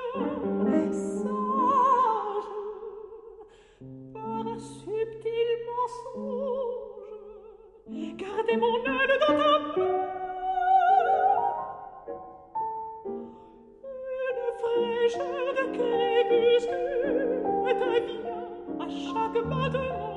sage, par un subtil mensonge, gardez mon aile dans ta main. Une fraîcheur de crépuscule t'avient à chaque battement.